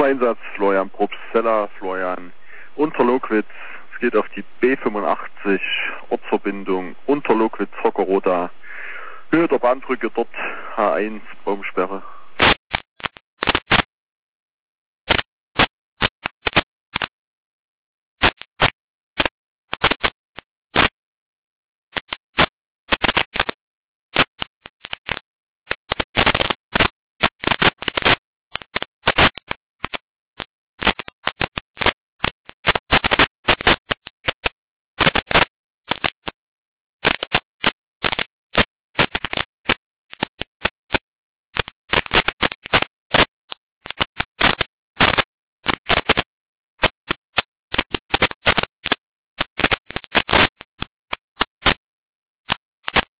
Einsatz, Florian Probstzeller, Florian Unterlogwitz. Es geht auf die B85, Ortsverbindung Unterlogwitz-Hockeroda. Höhe der Bahnbrücke dort, H1, Baumsperre.